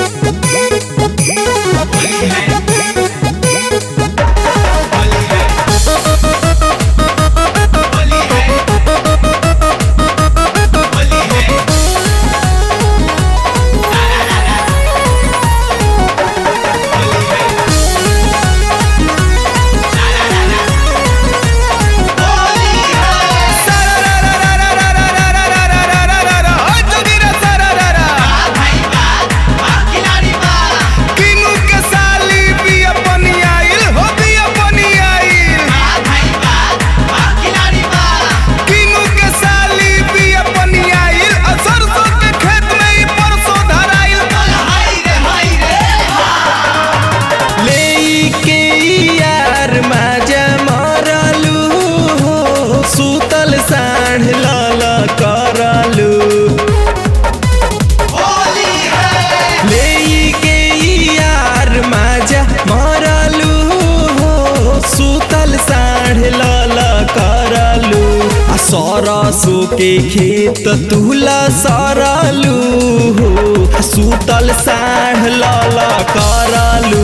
सरसों के खेत तुला सरलू हो सुतल साढ़ लल करलू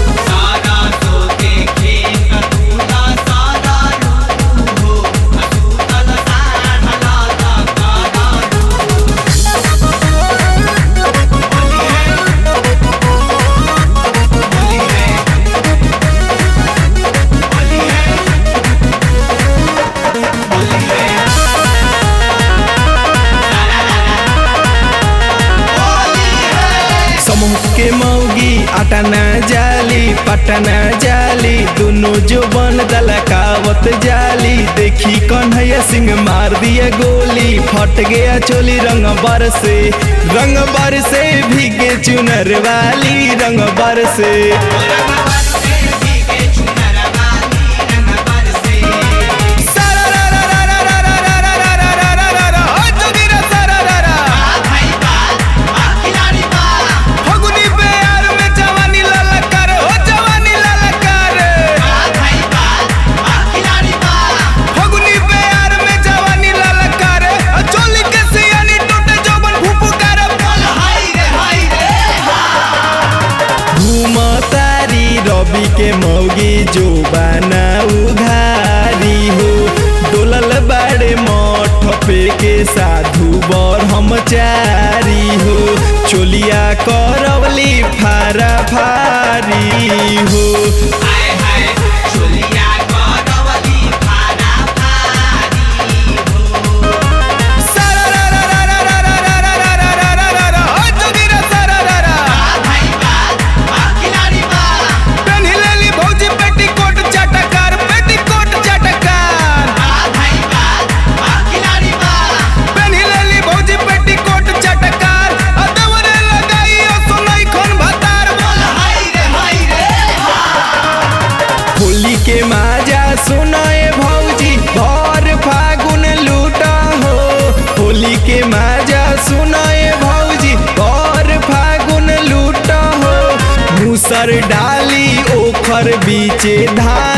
के मौगी अटना जाली पटना जाली दोनों जो बन दलकावत जाली देखी कन्हैया सिंह मार दिया गोली फट गया चोली रंग बरसे भीगे चुनर वाली रंग बरसे रवि के मौगी जो बना उघारी हो डोलल बाड़े मठ पे के साधु बर हम चारी हो चोलिया करवली फारा फारी हो के माजा सुनाए भौजी भर फागुन लूटा हो होली के माजा सुनाए भौजी भर फागुन लूटा हो मूसर डाली ओखर बीचे धान